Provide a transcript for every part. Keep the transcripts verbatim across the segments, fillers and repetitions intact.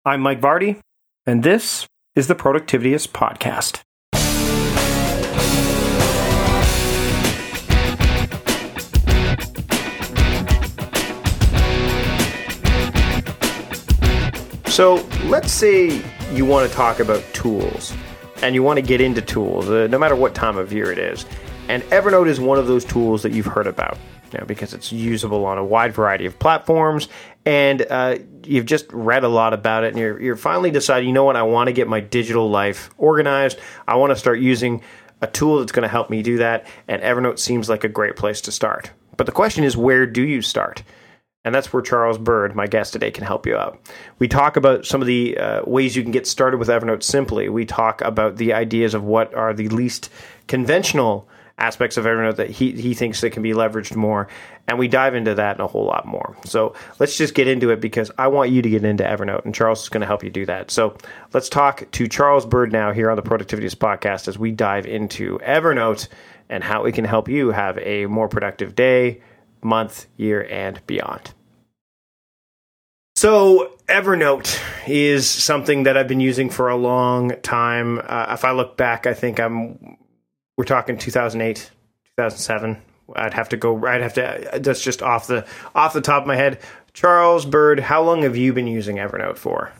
I'm Mike Vardy, and this is the Productivityist Podcast. So let's say you want to talk about tools, and you want to get into tools, uh, no matter what time of year it is. And Evernote is one of those tools that you've heard about, you know, because it's usable on a wide variety of platforms, and uh, you've just read a lot about it, and you're, you're finally deciding, you know what, I want to get my digital life organized. I want to start using a tool that's going to help me do that, and Evernote seems like a great place to start. But the question is, where do you start? And that's where Charles Bird, my guest today, can help you out. We talk about some of the uh, ways you can get started with Evernote simply. We talk about the ideas of what are the least conventional aspects of Evernote that he, he thinks that can be leveraged more. And we dive into that and a whole lot more. So let's just get into it, because I want you to get into Evernote, and Charles is going to help you do that. So let's talk to Charles Bird now here on the Productivityist Podcast as we dive into Evernote and how it can help you have a more productive day, month, year, and beyond. So Evernote is something that I've been using for a long time. Uh, if I look back, I think I'm we're talking two thousand eight, two thousand seven. I'd have to go. I'd have to. That's just off the off the top of my head. Charles Bird, how long have you been using Evernote for?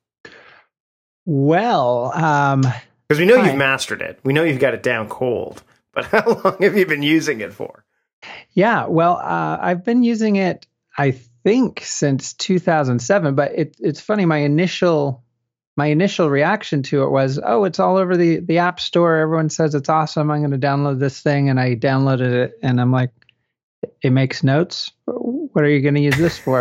Well, um, because we know fine. You've mastered it. We know you've got it down cold. But how long have you been using it for? Yeah, well, uh, I've been using it, I think, since two thousand seven. But it, it's funny. My initial my initial reaction to it was, oh, it's all over the, the App Store. Everyone says it's awesome. I'm going to download this thing. And I downloaded it. And I'm like, it makes notes. What are you going to use this for?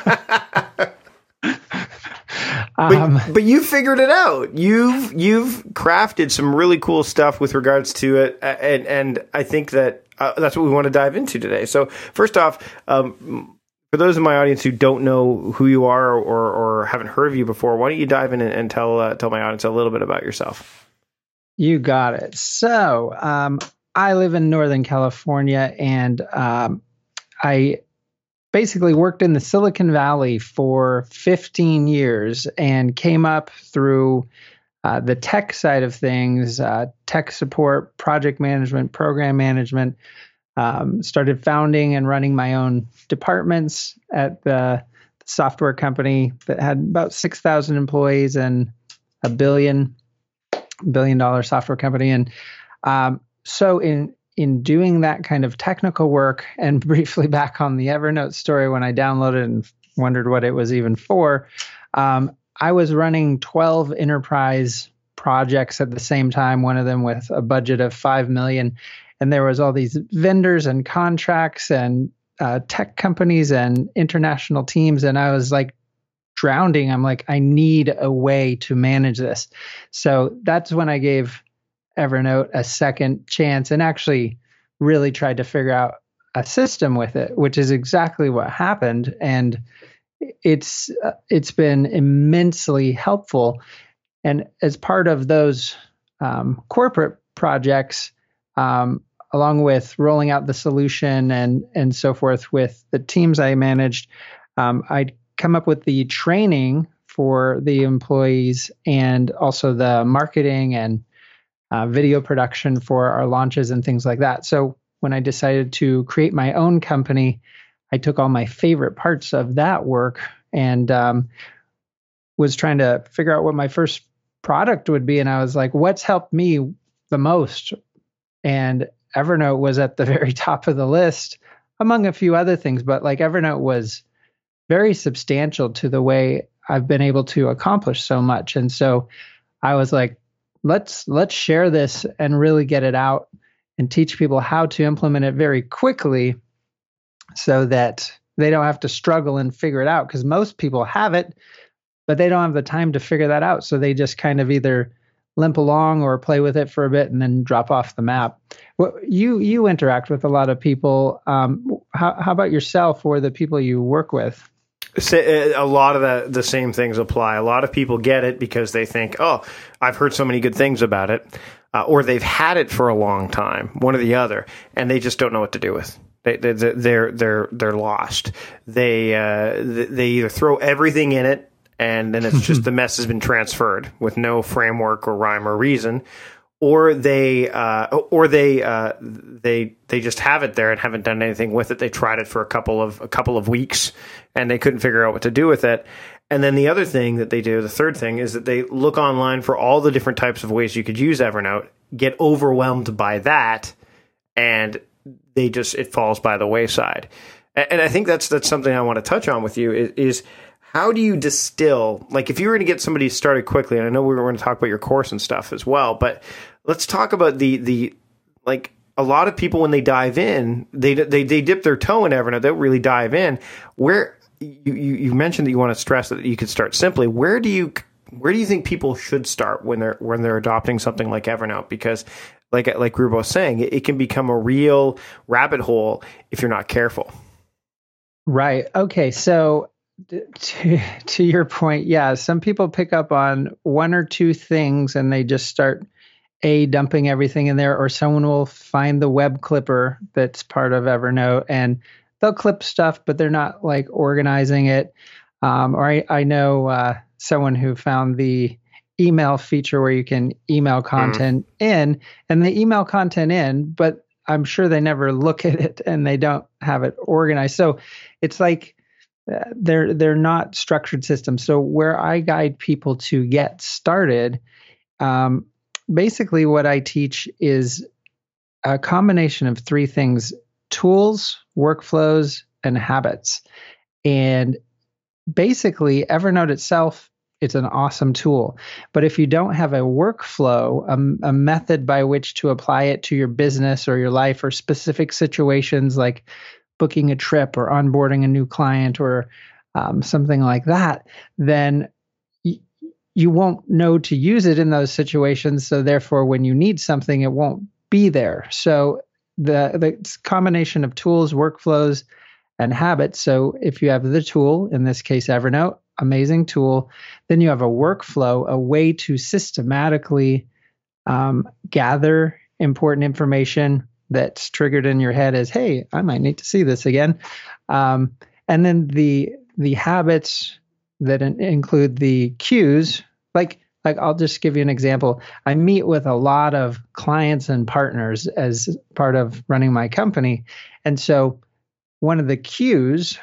um, but, but you figured it out. You've you've crafted some really cool stuff with regards to it. And, and I think that uh, that's what we want to dive into today. So first off, um, for those in my audience who don't know who you are or, or haven't heard of you before, why don't you dive in and, and tell uh, tell my audience a little bit about yourself? You got it. So um, I live in Northern California, and um, I basically worked in the Silicon Valley for fifteen years and came up through uh, the tech side of things, uh, tech support, project management, program management. Um, started founding and running my own departments at the software company that had about six thousand employees and a billion, billion dollar software company. And um, so in in doing that kind of technical work, and briefly back on the Evernote story when I downloaded and wondered what it was even for, um, I was running twelve enterprise projects at the same time, one of them with a budget of five million dollars. And there was all these vendors and contracts and uh, tech companies and international teams. And I was like drowning. I'm like, I need a way to manage this. So that's when I gave Evernote a second chance and actually really tried to figure out a system with it, which is exactly what happened. And it's uh, it's been immensely helpful. And as part of those um, corporate projects, Um, along with rolling out the solution and and so forth with the teams I managed, um, I'd come up with the training for the employees and also the marketing and uh, video production for our launches and things like that. So when I decided to create my own company, I took all my favorite parts of that work and um, was trying to figure out what my first product would be. And I was like, what's helped me the most? And Evernote was at the very top of the list, among a few other things. But like Evernote was very substantial to the way I've been able to accomplish so much. And so I was like, let's let's share this and really get it out and teach people how to implement it very quickly so that they don't have to struggle and figure it out. Because most people have it, but they don't have the time to figure that out. So they just kind of either limp along or play with it for a bit and then drop off the map. Well, you you interact with a lot of people. Um, how, how about yourself or the people you work with? A lot of the, the same things apply. A lot of people get it because they think, oh, I've heard so many good things about it, uh, or they've had it for a long time, one or the other, and they just don't know what to do with. They, they, they're they're they're lost. They uh, they either throw everything in it and then it's just the mess has been transferred with no framework or rhyme or reason. Or they, uh, or they, uh, they, they just have it there and haven't done anything with it. They tried it for a couple of a couple of weeks, and they couldn't figure out what to do with it. And then the other thing that they do, the third thing, is that they look online for all the different types of ways you could use Evernote, get overwhelmed by that, and they just it falls by the wayside. And, and I think that's that's something I want to touch on with you is. is How do you distill, like if you were to get somebody started quickly, and I know we were going to talk about your course and stuff as well, but let's talk about the, the like a lot of people when they dive in, they they they dip their toe in Evernote, they don't really dive in. Where you, you, you mentioned that you want to stress that you could start simply. Where do you where do you think people should start when they're when they're adopting something like Evernote? Because like like we were both saying, it, it can become a real rabbit hole if you're not careful. Right. Okay. So To, to your point, yeah, some people pick up on one or two things and they just start a dumping everything in there, or someone will find the web clipper that's part of Evernote and they'll clip stuff, but they're not like organizing it. Um, or I, I know uh, someone who found the email feature where you can email content mm. in, and they email content in, but I'm sure they never look at it and they don't have it organized. So it's like, they're they're not structured systems. So where I guide people to get started, um, basically what I teach is a combination of three things: tools, workflows, and habits. And basically, Evernote itself, it's an awesome tool. But if you don't have a workflow, a, a method by which to apply it to your business or your life or specific situations like booking a trip or onboarding a new client or um, something like that, then y- you won't know to use it in those situations. So therefore, when you need something, it won't be there. So the, the combination of tools, workflows, and habits. So if you have the tool, in this case, Evernote, amazing tool, then you have a workflow, a way to systematically um, gather important information that's triggered in your head as, hey, I might need to see this again. Um, and then the the habits that in, include the cues, like like I'll just give you an example. I meet with a lot of clients and partners as part of running my company. And so one of the cues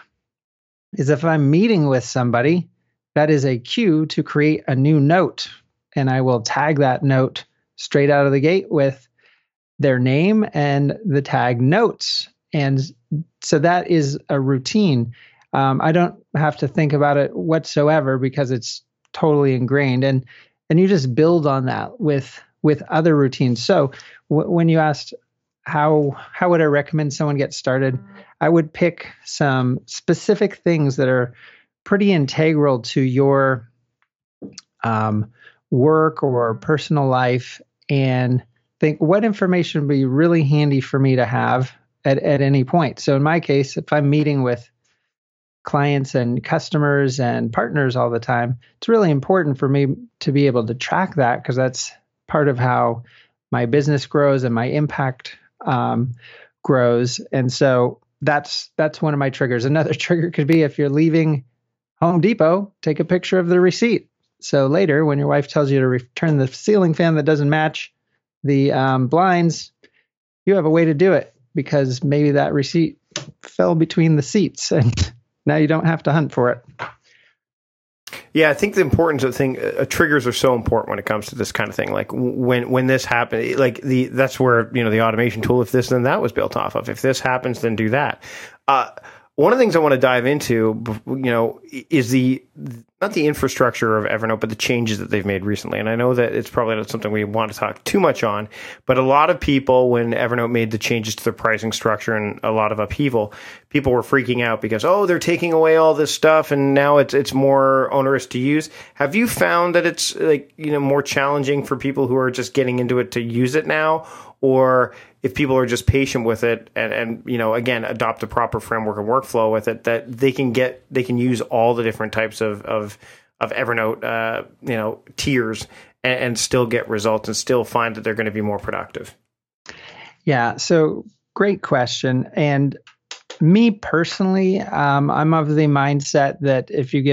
is if I'm meeting with somebody, that is a cue to create a new note. And I will tag that note straight out of the gate with their name and the tag notes. And so that is a routine. Um, I don't have to think about it whatsoever because it's totally ingrained. And and you just build on that with with other routines. So w- when you asked how how would I recommend someone get started, I would pick some specific things that are pretty integral to your um, work or personal life, and think what information would be really handy for me to have at, at any point. So in my case, if I'm meeting with clients and customers and partners all the time, it's really important for me to be able to track that because that's part of how my business grows and my impact um, grows. And so that's that's one of my triggers. Another trigger could be if you're leaving Home Depot, take a picture of the receipt. So later when your wife tells you to return the ceiling fan that doesn't match the um, blinds, you have a way to do it because maybe that receipt fell between the seats and now you don't have to hunt for it. Yeah, I think the importance of the thing, uh, triggers are so important when it comes to this kind of thing. Like when when this happened, like the that's where, you know, the automation tool, if this, then that was built off of. If this happens, then do that. Uh, one of the things I want to dive into, you know, is the not the infrastructure of Evernote, but the changes that they've made recently. And I know that it's probably not something we want to talk too much on, but a lot of people, when Evernote made the changes to their pricing structure and a lot of upheaval, people were freaking out because, oh, they're taking away all this stuff and now it's it's more onerous to use. Have you found that it's like, you know, more challenging for people who are just getting into it to use it now? Or if people are just patient with it and, and, you know, again, adopt a proper framework and workflow with it, that they can get, they can use all the different types of, of, of Evernote, uh, you know, tiers and, and still get results and still find that they're going to be more productive. Yeah. So great question. And me personally, um, I'm of the mindset that if you give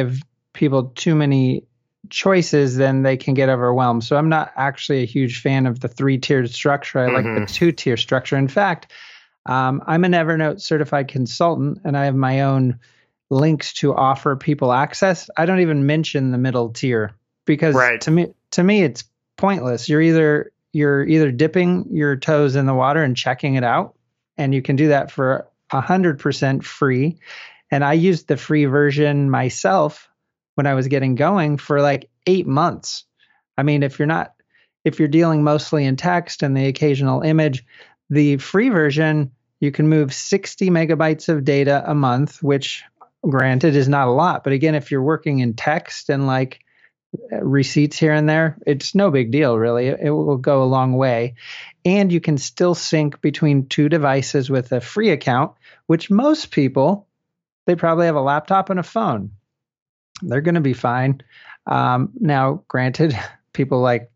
people too many choices, then they can get overwhelmed. So I'm not actually a huge fan of the three-tiered structure. I mm-hmm. like the two-tier structure. In fact, um, I'm an Evernote certified consultant, and I have my own links to offer people access. I don't even mention the middle tier because right. to me, to me, it's pointless. You're either you're either dipping your toes in the water and checking it out, and you can do that for a hundred percent free. And I used the free version myself when I was getting going for like eight months. I mean, if you're not, if you're dealing mostly in text and the occasional image, the free version, you can move sixty megabytes of data a month, which granted is not a lot. But again, if you're working in text and like receipts here and there, it's no big deal, really. It, it will go a long way. And you can still sync between two devices with a free account, which most people, they probably have a laptop and a phone. They're going to be fine. Um, now, granted, people like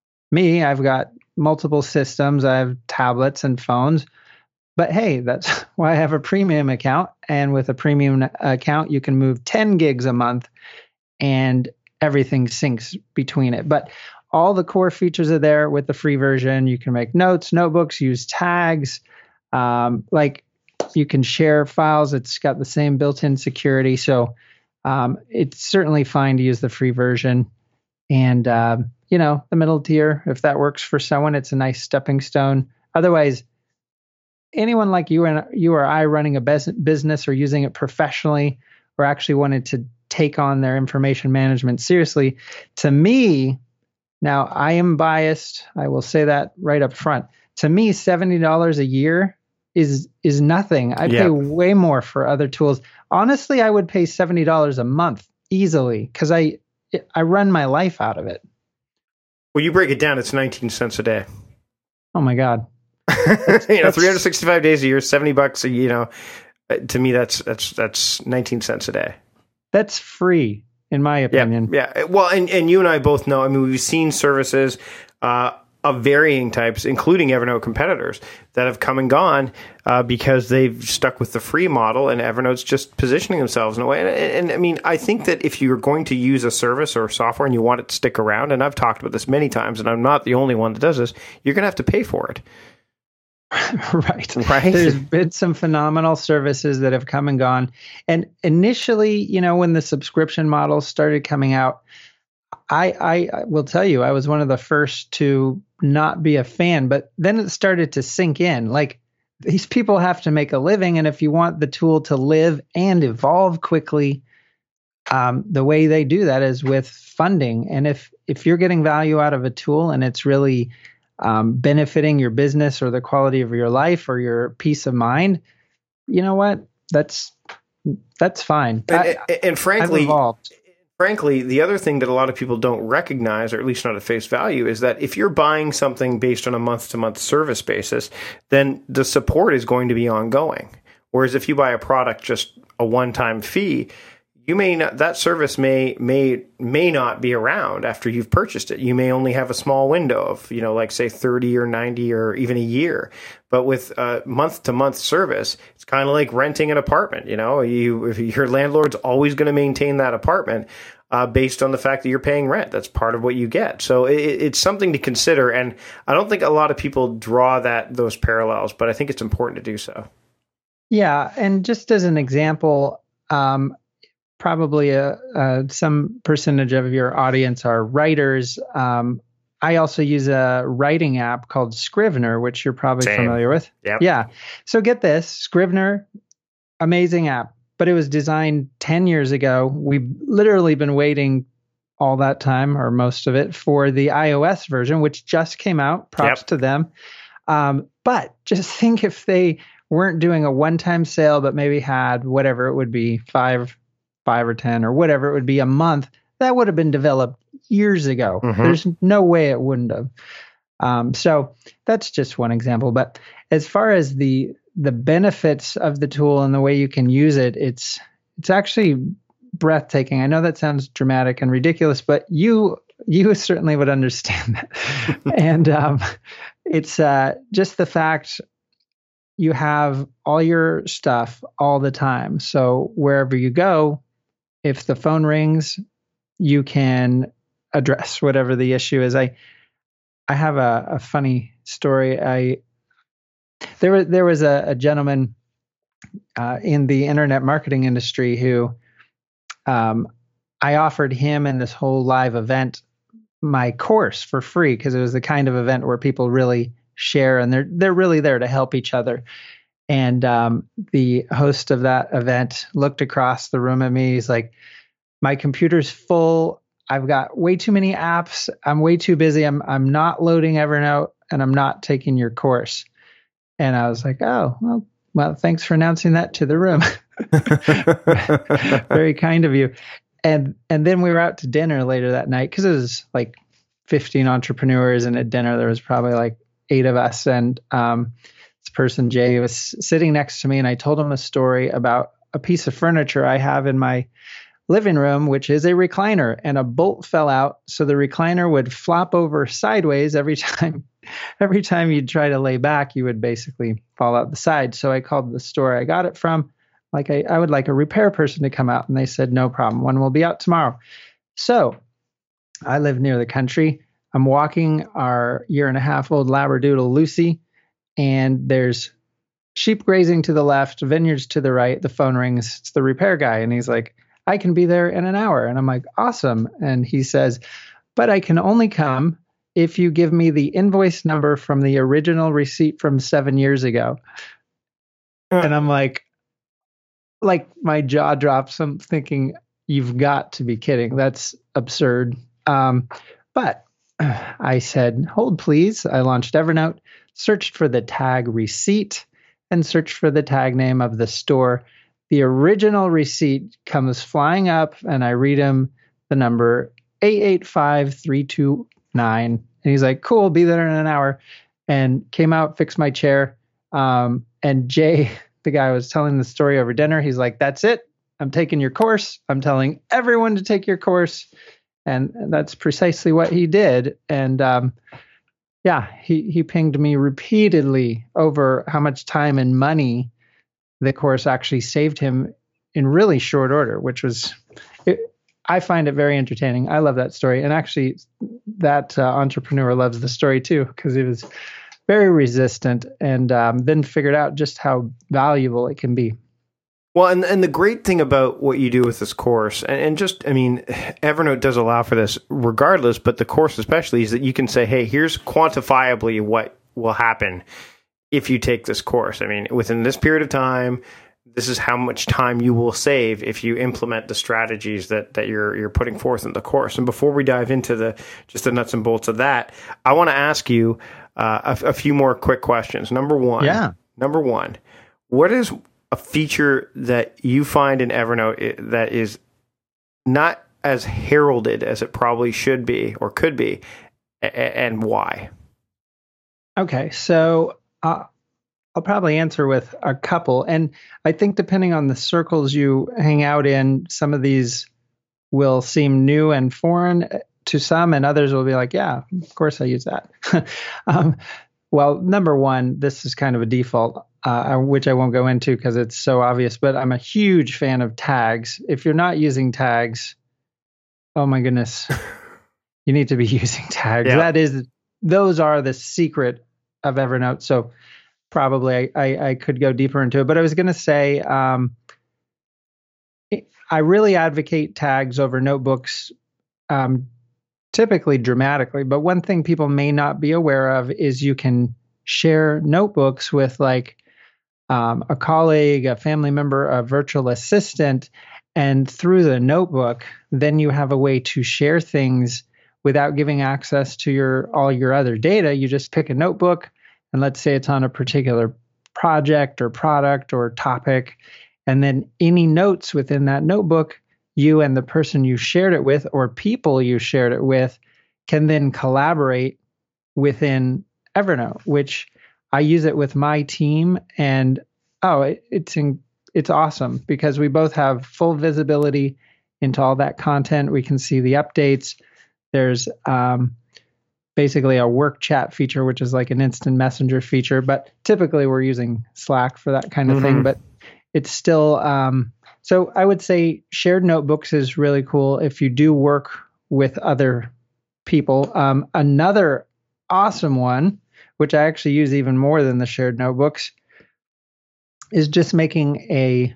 me, I've got multiple systems. I have tablets and phones. But hey, that's why I have a premium account. And with a premium account, you can move ten gigs a month and everything syncs between it. But all the core features are there with the free version. You can make notes, notebooks, use tags. Um, like you can share files. It's got the same built-in security. So um, it's certainly fine to use the free version. And, uh, you know, the middle tier, if that works for someone, it's a nice stepping stone. Otherwise, anyone like you and you or I running a business or using it professionally or actually wanted to take on their information management seriously, to me, now I am biased. I will say that right up front. To me, seventy dollars a year is is nothing. I yeah. pay way more for other tools. Honestly, I would pay seventy dollars a month easily because I I run my life out of it. Well, you break it down, it's nineteen cents a day. Oh my God. That's, you know, three hundred sixty-five days a year, seventy bucks, you know, to me, that's, that's, that's nineteen cents a day. That's free, in my opinion. Yeah. yeah. Well, and, and you and I both know, I mean, we've seen services uh, of varying types, including Evernote competitors, that have come and gone uh, because they've stuck with the free model, and Evernote's just positioning themselves in a way. And, and, and I mean, I think that if you're going to use a service or software and you want it to stick around, and I've talked about this many times, and I'm not the only one that does this, you're going to have to pay for it. Right. Right. There's been some phenomenal services that have come and gone. And initially, you know, when the subscription models started coming out, I, I, I will tell you, I was one of the first to not be a fan, but then it started to sink in. Like, these people have to make a living. And if you want the tool to live and evolve quickly, um, the way they do that is with funding. And if, if you're getting value out of a tool and it's really Um, benefiting your business or the quality of your life or your peace of mind, you know what? That's that's fine. And, I, and, and frankly, I've evolved. frankly, the other thing that a lot of people don't recognize, or at least not at face value, is that if you're buying something based on a month-to-month service basis, then the support is going to be ongoing. Whereas if you buy a product just a one-time fee, you may not, that service may may may not be around after you've purchased it. You may only have a small window of, you know, like say thirty or ninety or even a year. But with a month to month service, it's kind of like renting an apartment. You know, you if your landlord's always going to maintain that apartment uh, based on the fact that you're paying rent. That's part of what you get. So it, it's something to consider. And I don't think a lot of people draw that those parallels, but I think it's important to do so. Yeah, and just as an example, um, probably a, a, some percentage of your audience are writers. Um, I also use a writing app called Scrivener, which you're probably Same. familiar with. Yep. Yeah. So get this, Scrivener, amazing app, but it was designed ten years ago. We've literally been waiting all that time, or most of it, for the iOS version, which just came out. Props Yep. to them. Um, but just think if they weren't doing a one-time sale, but maybe had whatever it would be, five five or ten or whatever it would be a month, that would have been developed years ago. Mm-hmm. There's no way it wouldn't have. Um, so that's just one example. But as far as the the benefits of the tool and the way you can use it, it's it's actually breathtaking. I know that sounds dramatic and ridiculous, but you you certainly would understand that. And um, it's uh, just the fact you have all your stuff all the time. So wherever you go, if the phone rings, you can address whatever the issue is. I I have a, a funny story. I there was there was a, a gentleman uh, in the internet marketing industry who um, I offered him and this whole live event my course for free because it was the kind of event where people really share and they're they're really there to help each other. And um, the host of that event looked across the room at me. He's like, "My computer's full. I've got way too many apps. I'm way too busy. I'm I'm not loading Evernote, and I'm not taking your course." And I was like, "Oh, well, well, thanks for announcing that to the room. Very kind of you." And and then we were out to dinner later that night because it was like fifteen entrepreneurs, and at dinner there was probably like eight of us. And um, this person, Jay, was sitting next to me, and I told him a story about a piece of furniture I have in my living room, which is a recliner, and a bolt fell out, so the recliner would flop over sideways every time. Every time you'd try to lay back, you would basically fall out the side. So I called the store I got it from. Like I, I would like a repair person to come out, and they said, "No problem. One will be out tomorrow." So I live near the country. I'm walking our year and a half old Labradoodle, Lucy, and there's sheep grazing to the left, vineyards to the right. The phone rings. It's the repair guy. And he's like, "I can be there in an hour." And I'm like, "Awesome." And he says, "But I can only come if you give me the invoice number from the original receipt from seven years ago. Uh, and I'm like, like my jaw drops. I'm thinking, you've got to be kidding. That's absurd. Um, but I said, "Hold, please." I launched Evernote, searched for the tag receipt, and searched for the tag name of the store. The original receipt comes flying up, and I read him the number eight eight five three two nine. And he's like, "Cool, be there in an hour." And came out, fixed my chair. Um, and Jay, the guy I was telling the story over dinner, he's like, "That's it. I'm taking your course. I'm telling everyone to take your course." And that's precisely what he did. And um, yeah, he, he pinged me repeatedly over how much time and money the course actually saved him in really short order, which was, it, I find it very entertaining. I love that story. And actually, that uh, entrepreneur loves the story too, because he was very resistant and um, then figured out just how valuable it can be. Well, and and the great thing about what you do with this course, and, and just, I mean, Evernote does allow for this regardless, but the course especially, is that you can say, "Hey, here's quantifiably what will happen if you take this course. I mean, within this period of time, this is how much time you will save if you implement the strategies that, that you're you're putting forth in the course." And before we dive into the just the nuts and bolts of that, I want to ask you uh, a, a few more quick questions. Number one, yeah. Number one, what is a feature that you find in Evernote that is not as heralded as it probably should be or could be, and why? Okay, so uh, I'll probably answer with a couple. And I think depending on the circles you hang out in, some of these will seem new and foreign to some, and others will be like, "Yeah, of course I use that." um, well, number one, this is kind of a default, uh, which I won't go into because it's so obvious, but I'm a huge fan of tags. If you're not using tags, oh my goodness, you need to be using tags. Yeah. That is, those are the secret of Evernote. So probably I, I, I could go deeper into it, but I was going to say, um, I really advocate tags over notebooks, um, typically dramatically. But one thing people may not be aware of is you can share notebooks with like um, a colleague, a family member, a virtual assistant, and through the notebook, then you have a way to share things without giving access to your all your other data. You just pick a notebook, and let's say it's on a particular project or product or topic, and then any notes within that notebook, you and the person you shared it with or people you shared it with can then collaborate within Evernote, which I use it with my team. And oh, it, it's in, it's awesome because we both have full visibility into all that content. We can see the updates. There's um, basically a work chat feature, which is like an instant messenger feature, but typically we're using Slack for that kind of mm-hmm. thing. But it's still um, So I would say shared notebooks is really cool if you do work with other people. Um, another awesome one, which I actually use even more than the shared notebooks, is just making a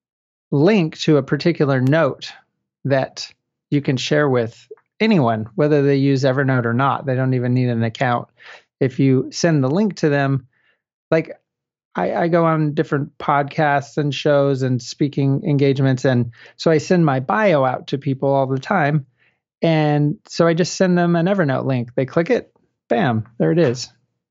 link to a particular note that you can share with anyone, whether they use Evernote or not. They don't even need an account. If you send the link to them, like I, I go on different podcasts and shows and speaking engagements, and so I send my bio out to people all the time. And so I just send them an Evernote link. They click it, bam, there it is.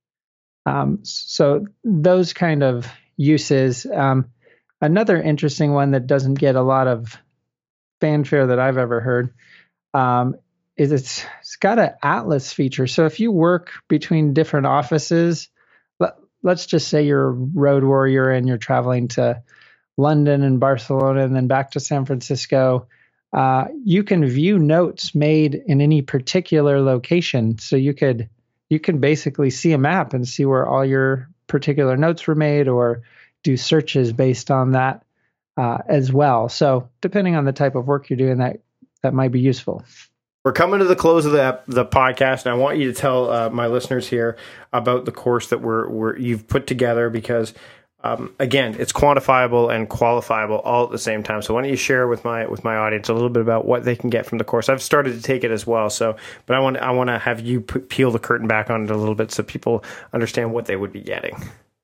Um, so those kind of uses. Um, another interesting one that doesn't get a lot of fanfare that I've ever heard um, is it's, it's got an Atlas feature. So if you work between different offices, let, let's just say you're a road warrior and you're traveling to London and Barcelona and then back to San Francisco, uh, you can view notes made in any particular location. So you could you can basically see a map and see where all your particular notes were made, or do searches based on that uh, as well. So depending on the type of work you're doing, that that might be useful. We're coming to the close of the the podcast, and I want you to tell uh, my listeners here about the course that we're, we're you've put together, because um, again, it's quantifiable and qualifiable all at the same time. So why don't you share with my with my audience a little bit about what they can get from the course? I've started to take it as well, so but I want I want to have you p- peel the curtain back on it a little bit so people understand what they would be getting.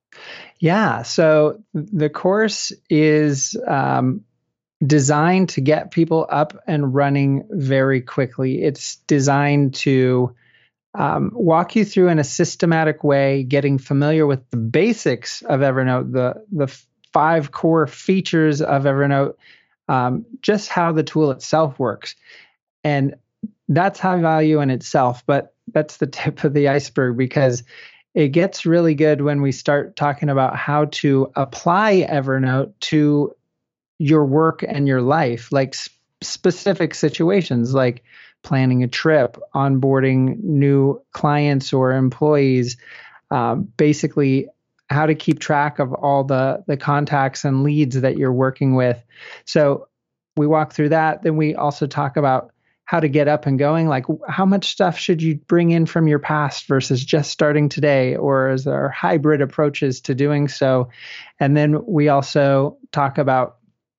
Yeah, so the course is um, designed to get people up and running very quickly. It's designed to um, walk you through in a systematic way, getting familiar with the basics of Evernote, the the five core features of Evernote, um, just how the tool itself works. And that's high value in itself, but that's the tip of the iceberg, because it gets really good when we start talking about how to apply Evernote to your work and your life, like sp- specific situations like planning a trip, onboarding new clients or employees, um, basically how to keep track of all the, the contacts and leads that you're working with. So we walk through that. Then we also talk about how to get up and going, like how much stuff should you bring in from your past versus just starting today, or is there hybrid approaches to doing so? And then we also talk about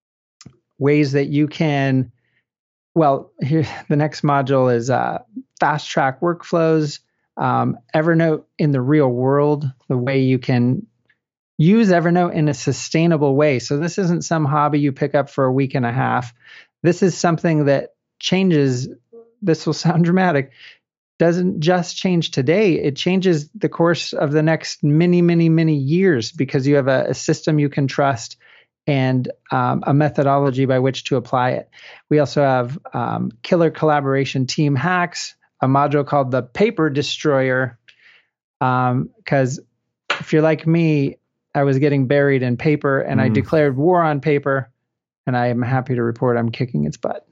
ways that you can, well, here, the next module is uh, fast track workflows, um, Evernote in the real world, the way you can use Evernote in a sustainable way. So this isn't some hobby you pick up for a week and a half. This is something that changes, this will sound dramatic, doesn't just change today. It changes the course of the next many, many, many years, because you have a, a system you can trust and um, a methodology by which to apply it. We also have um, killer collaboration team hacks, a module called the Paper Destroyer, because um, if you're like me, I was getting buried in paper and mm. I declared war on paper, and I am happy to report I'm kicking its butt.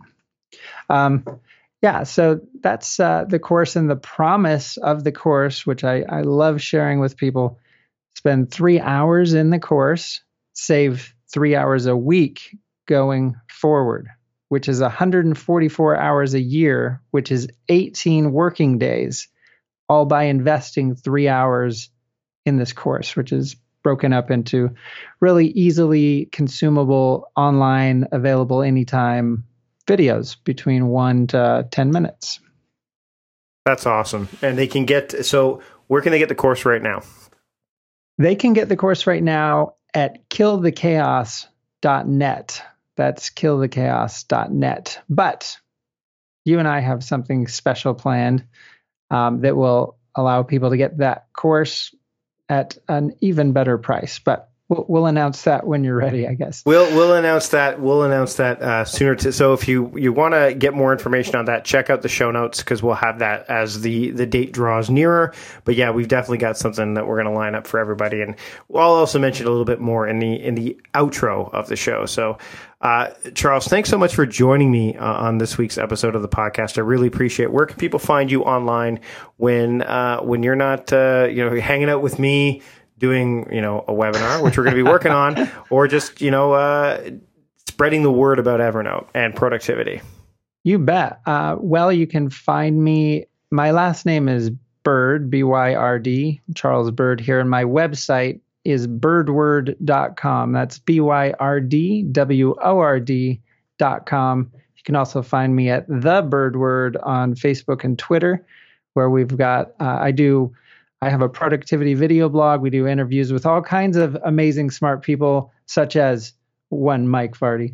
Um, yeah, so that's uh, the course, and the promise of the course, which I, I love sharing with people. Spend three hours in the course, save three hours a week going forward, which is one hundred forty-four hours a year, which is eighteen working days, all by investing three hours in this course, which is broken up into really easily consumable, online, available anytime videos between one to ten minutes. That's awesome. And they can get, so where can they get the course right now? They can get the course right now at kill the chaos dot net. That's kill the chaos dot net. But you and I have something special planned um, that will allow people to get that course at an even better price. But we'll, we'll announce that when you're ready, I guess. We'll we'll announce that. We'll announce that uh, sooner. To, so if you, you want to get more information on that, check out the show notes, because we'll have that as the, the date draws nearer. But yeah, we've definitely got something that we're going to line up for everybody, and I'll also mention a little bit more in the in the outro of the show. So. Uh, Charles, thanks so much for joining me uh, on this week's episode of the podcast. I really appreciate it. Where can people find you online when uh, when you're not uh, you know hanging out with me doing you know a webinar, which we're going to be working on, or just you know uh, spreading the word about Evernote and productivity? You bet. Uh, well, you can find me. My last name is Byrd, B Y R D, Charles Byrd here. And my website is byrdword dot com. That's B Y R D W O R D dot com. You can also find me at The Byrdword on Facebook and Twitter, where we've got, uh, I do, I have a productivity video blog. We do interviews with all kinds of amazing, smart people, such as one Mike Vardy.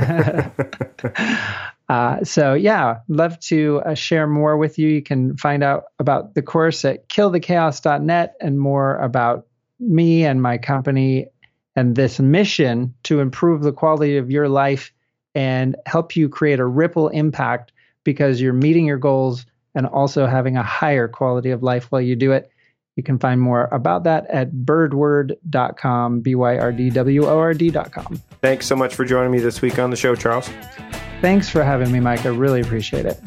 uh, so yeah, love to uh, share more with you. You can find out about the course at kill the chaos dot net and more about me and my company and this mission to improve the quality of your life and help you create a ripple impact because you're meeting your goals and also having a higher quality of life while you do it. You can find more about that at byrdword dot com, B Y R D W O R D dot com. Thanks so much for joining me this week on the show, Charles. Thanks for having me, Mike. I really appreciate it.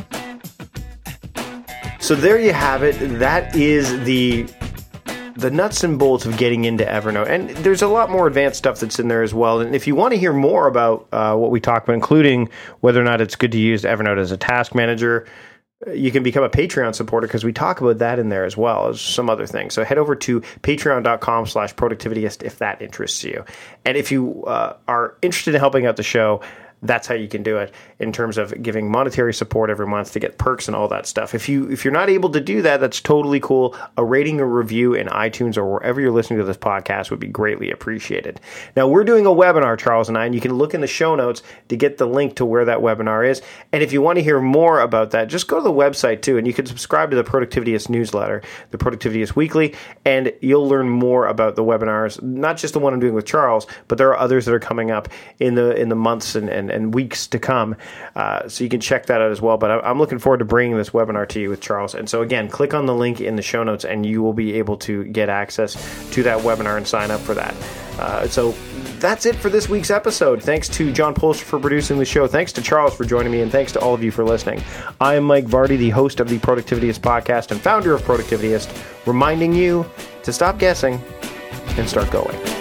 So there you have it. That is the the nuts and bolts of getting into Evernote. And there's a lot more advanced stuff that's in there as well. And if you want to hear more about uh, what we talked about, including whether or not it's good to use Evernote as a task manager, you can become a Patreon supporter because we talk about that in there as well as some other things. So head over to patreon dot com slash productivityist if that interests you. And if you uh, are interested in helping out the show, that's how you can do it in terms of giving monetary support every month to get perks and all that stuff. If you if you're not able to do that, that's totally cool. A rating or review in iTunes or wherever you're listening to this podcast would be greatly appreciated. Now, we're doing a webinar, Charles and I, and you can look in the show notes to get the link to where that webinar is. And if you want to hear more about that, just go to the website too, and you can subscribe to the Productivityist newsletter, the Productivityist Weekly, and you'll learn more about the webinars, not just the one I'm doing with Charles, but there are others that are coming up in the in the months and, and and weeks to come. Uh, so you can check that out as well. But I'm looking forward to bringing this webinar to you with Charles. And so again, click on the link in the show notes and you will be able to get access to that webinar and sign up for that. Uh, so that's it for this week's episode. Thanks to John Polster for producing the show. Thanks to Charles for joining me. And thanks to all of you for listening. I am Mike Vardy, the host of the Productivityist podcast and founder of Productivityist, reminding you to stop guessing and start going.